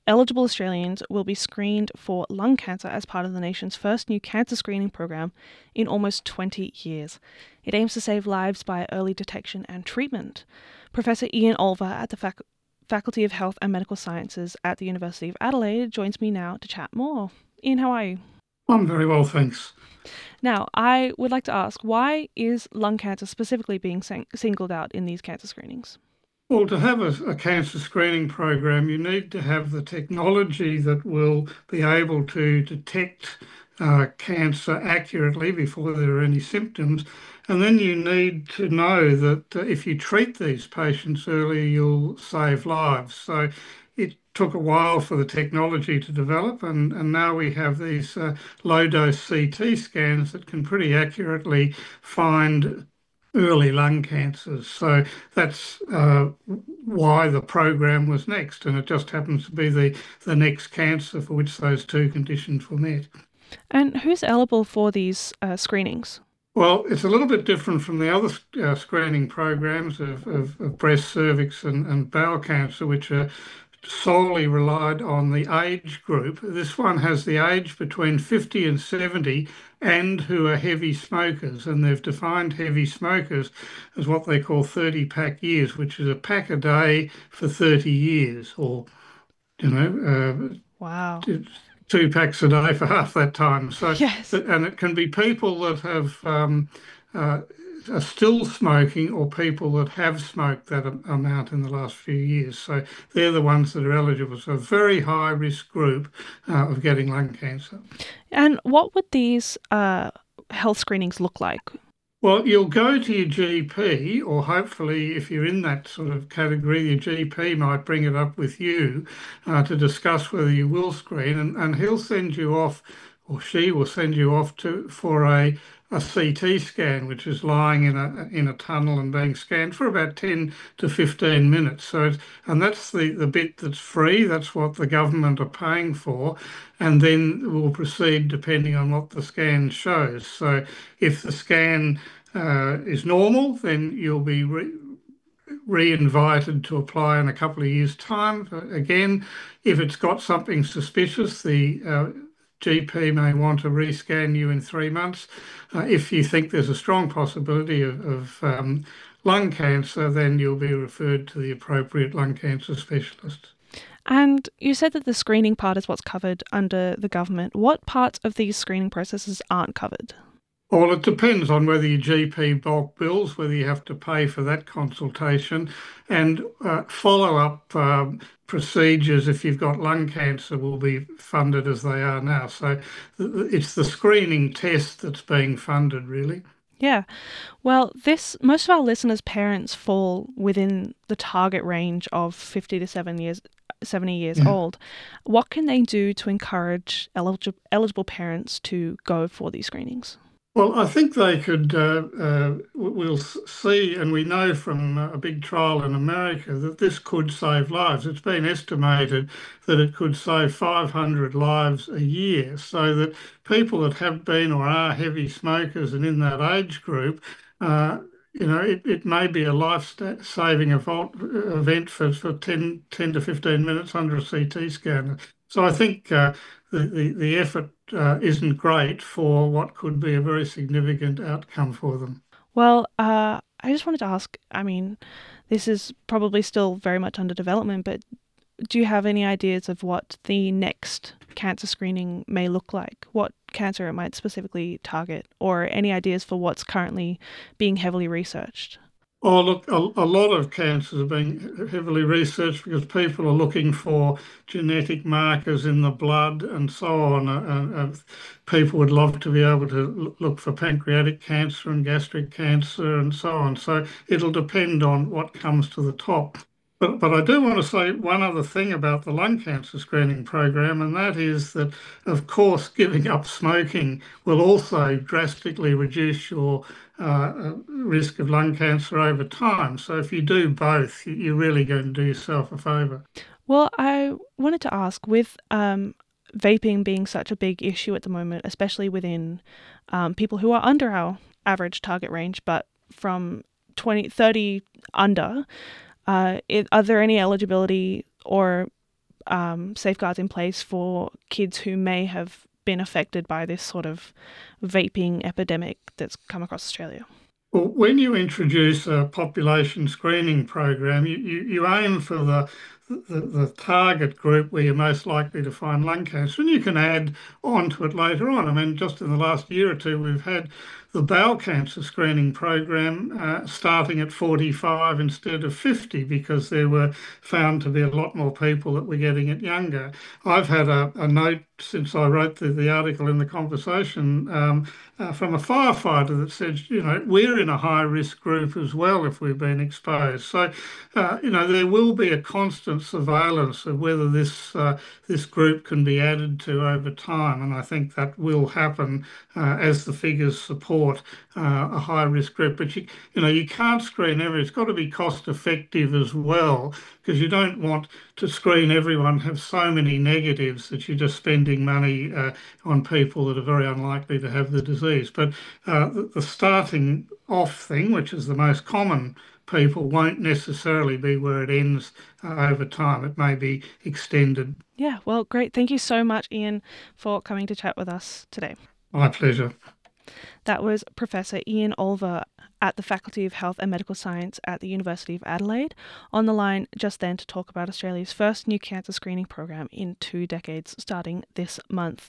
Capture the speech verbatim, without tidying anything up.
eligible Australians will be screened for lung cancer as part of the nation's first new cancer screening program in almost twenty years. It aims to save lives by early detection and treatment. Professor Ian Olver at the fac- Faculty of Health and Medical Sciences at the University of Adelaide joins me now to chat more. Ian, how are you? I'm very well, thanks. Now, I would like to ask, why is lung cancer specifically being sing- singled out in these cancer screenings? Well, to have a, a cancer screening program, you need to have the technology that will be able to detect uh, cancer accurately before there are any symptoms. And then you need to know that uh, if you treat these patients early, you'll save lives. So it took a while for the technology to develop, and, and now we have these uh, low dose C T scans that can pretty accurately find early lung cancers. So that's uh, why the program was next, and it just happens to be the, the next cancer for which those two conditions were met. And who's eligible for these uh, screenings? Well, it's a little bit different from the other uh, screening programs of, of, of breast, cervix, and, and bowel cancer, which are solely relied on the age group. This one has the age between fifty and seventy and who are heavy smokers. And they've defined heavy smokers as what they call thirty pack years, which is a pack a day for thirty years, or, you know, Wow. uh, two packs a day for half that time. So, Yes. and it can be people that have um, uh, are still smoking or people that have smoked that amount in the last few years. So they're the ones that are eligible. So a very high risk group uh, of getting lung cancer. And what would these uh, health screenings look like? Well, you'll go to your G P, or hopefully, if you're in that sort of category, your G P might bring it up with you uh, to discuss whether you will screen, and, and he'll send you off, or she will send you off to for a, a C T scan, which is lying in a in a tunnel and being scanned for about ten to fifteen minutes. So, it's, and that's the, the bit that's free. That's what the government are paying for, and then we'll proceed depending on what the scan shows. So, if the scan uh, is normal, then you'll be re- re-invited to apply in a couple of years' time. Again, if it's got something suspicious, the uh, G P may want to rescan you in three months. Uh, if you think there's a strong possibility of, of um, lung cancer, then you'll be referred to the appropriate lung cancer specialist. And you said that the screening part is what's covered under the government. What parts of these screening processes aren't covered? Well, it depends on whether your G P bulk bills, whether you have to pay for that consultation, and uh, follow-up um, procedures if you've got lung cancer will be funded as they are now. So th- it's the screening test that's being funded, really. Yeah. Well, this most of our listeners' parents fall within the target range of fifty to seven years, seventy years Yeah. old. What can they do to encourage eligible eligible parents to go for these screenings? Well, I think they could. Uh, uh, we'll see, and we know from a big trial in America that this could save lives. It's been estimated that it could save five hundred lives a year, so that people that have been or are heavy smokers and in that age group, uh, you know, it, it may be a life-saving event for, for ten, ten to fifteen minutes under a C T scan. So I think uh, the, the, the effort uh, isn't great for what could be a very significant outcome for them. Well, uh, I just wanted to ask. I mean, this is probably still very much under development, but do you have any ideas of what the next cancer screening may look like? What cancer it might specifically target, or any ideas for what's currently being heavily researched? Oh, look, a, a lot of cancers are being heavily researched because people are looking for genetic markers in the blood and so on. Uh, uh, people would love to be able to look for pancreatic cancer and gastric cancer and so on. So it'll depend on what comes to the top. But, but I do want to say one other thing about the lung cancer screening program, and that is that, of course, giving up smoking will also drastically reduce your uh, risk of lung cancer over time. So if you do both, you're really going to do yourself a favour. Well, I wanted to ask with um, vaping being such a big issue at the moment, especially within um, people who are under our average target range, but from twenty thirty under, uh, it, are there any eligibility or um, safeguards in place for kids who may have been affected by this sort of vaping epidemic that's come across Australia? Well, when you introduce a population screening program, you, you, you aim for the, the the target group where you're most likely to find lung cancer, and you can add on to it later on. I mean, just in the last year or two, we've had the bowel cancer screening program uh, starting at forty-five instead of fifty because there were found to be a lot more people that were getting it younger. I've had a, a note since I wrote the, the article in the conversation um, uh, from a firefighter that says, you know, we're in a high risk group as well if we've been exposed. So, uh, you know, there will be a constant surveillance of whether this uh, this group can be added to over time, and I think that will happen uh, as the figures support uh, a high risk group. But you, you know, you can't screen everyone. It's got to be cost effective as well, because you don't want to screen everyone, have so many negatives that you're just spending money uh, on people that are very unlikely to have the disease. But uh, the, the starting off thing, which is the most common people, won't necessarily be where it ends uh, over time. It may be extended. Yeah, well, great. Thank you so much, Ian, for coming to chat with us today. My pleasure. That was Professor Ian Olver at the Faculty of Health and Medical Science at the University of Adelaide, on the line just then to talk about Australia's first new cancer screening program in two decades starting this month.